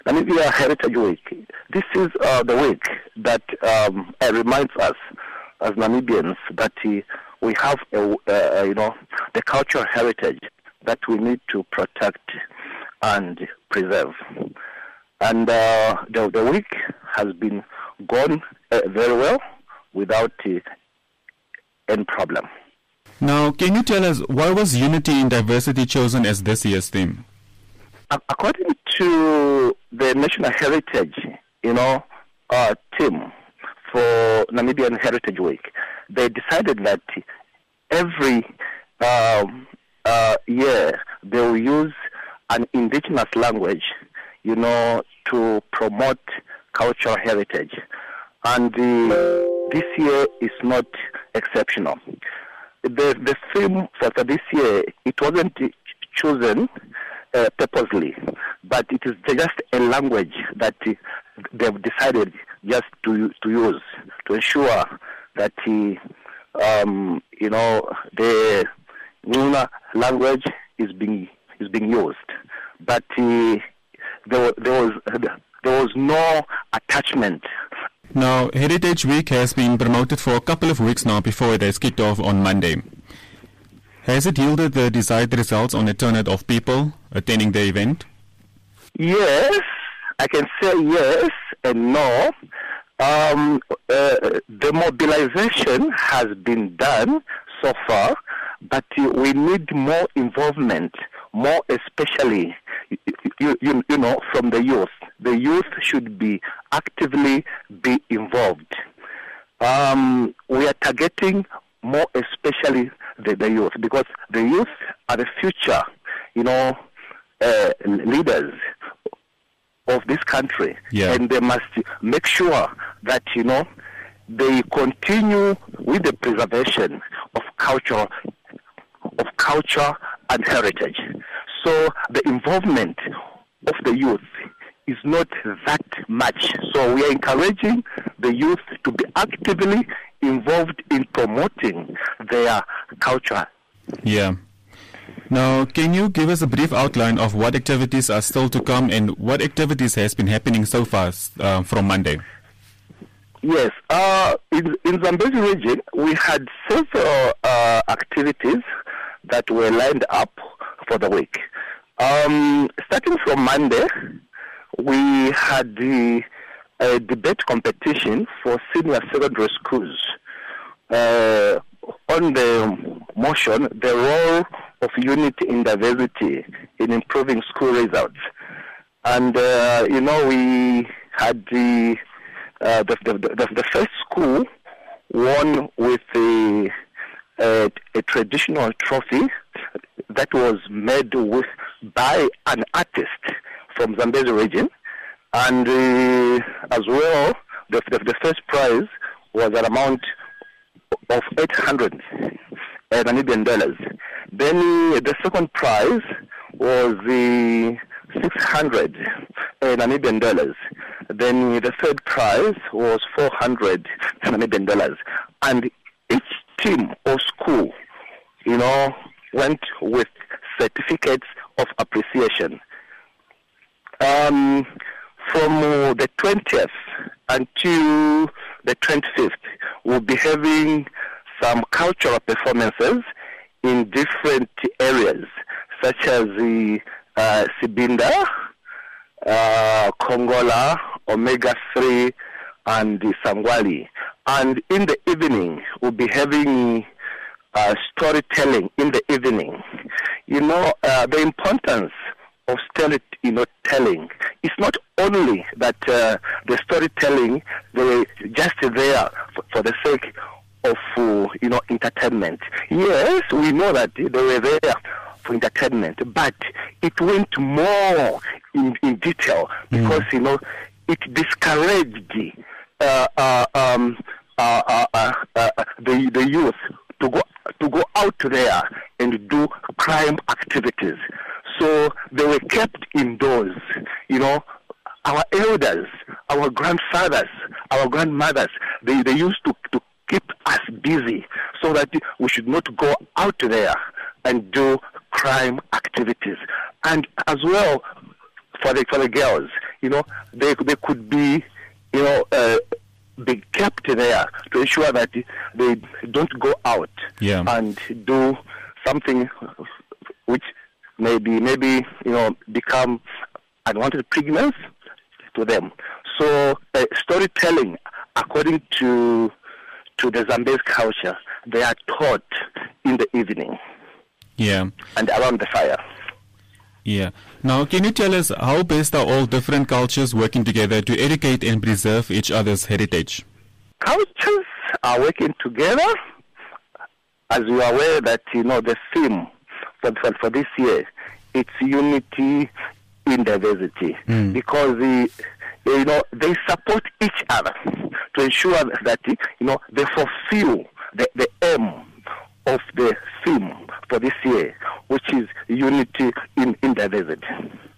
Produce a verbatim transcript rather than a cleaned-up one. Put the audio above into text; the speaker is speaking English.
Namibia Heritage Week. This is uh, the week that um, uh, reminds us as Namibians that uh, we have, a, uh, you know, the cultural heritage that we need to protect and preserve. And uh, the, the week has been gone uh, very well without uh, any problem. Now, can you tell us why was Unity in Diversity chosen as this year's theme? According to the National Heritage, you know, uh, team for Namibian Heritage Week, they decided that every um, uh, year they will use an indigenous language, you know, to promote cultural heritage. And uh, this year is not exceptional. The, the theme for, for this year, it wasn't chosen Uh, purposely, but it is just a language that uh, they've decided just to to use to ensure that uh, um, you know the Nguna language is being is being used, but uh, there, there was there was no attachment. Now, Heritage Week has been promoted for a couple of weeks now before it has kicked off on Monday. Has it yielded the desired results on the turnout of people attending the event? Yes, I can say yes and no. Um, uh, the mobilization has been done so far, but uh, we need more involvement, more especially, you, you, you know, from the youth. The youth should be actively be involved. Um, we are targeting more especially the, the youth, because the youth are the future, you know, uh, leaders of this country, yeah. And they must make sure that, you know, they continue with the preservation of culture, of culture and heritage. So the involvement of the youth is not that much. So we are encouraging the youth to be actively involved in promoting their culture. Yeah. Now, can you give us a brief outline of what activities are still to come and what activities has been happening so far uh, from Monday? Yes. Uh, in, in Zambezi region, we had several uh, activities that were lined up for the week. Um, starting from Monday, we had the uh, debate competition for senior secondary schools. Uh, on the motion, the role of unity in diversity in improving school results. And, uh, you know, we had the, uh, the, the, the, the first school won with a, a, a traditional trophy that was made with by an artist from Zambezi region. And uh, as well, the, the, the first prize was an amount of eight hundred uh, Namibian dollars. Then uh, the second prize was the uh, six hundred uh, Namibian dollars. Then uh, the third prize was four hundred Namibian dollars. And each team or school, you know, went with certificates of appreciation. Um, from uh, the twentieth until the twenty-fifth, we'll be having some cultural performances in different areas, such as the uh, Sibinda, uh, Kongola, Omega three, and the Sangwali. And in the evening, we'll be having uh, storytelling in the evening. You know, uh, the importance of story, you know, telling. It's not only that uh, the storytelling, they were just there for, for the sake of, uh, you know, entertainment. Yes, we know that they were there for entertainment, but it went more in, in detail because, mm. you know, it discouraged uh, uh, um, uh, uh, uh, uh, the, the youth to go, to go out there and do crime activities. So they were kept indoors. You know, our elders, our grandfathers, our grandmothers, they, they used to, to keep us busy so that we should not go out there and do crime activities. And as well, for the, for the girls, you know, they they could be, you know, uh, be kept there to ensure that they don't go out yeah. and do something which maybe maybe you know become unwanted pregnancy to them. So uh, storytelling, according to to the Zambezi culture, they are taught in the evening. Yeah. And around the fire. Yeah. Now, can you tell us how best are all different cultures working together to educate and preserve each other's heritage? Cultures are working together. As you are aware that, you know, the theme for, for, for this year, it's unity in diversity. Mm. Because, the, you know, they support each other to ensure that, you know, they fulfill the, the aim of the theme for this year, which is unity in, in diversity.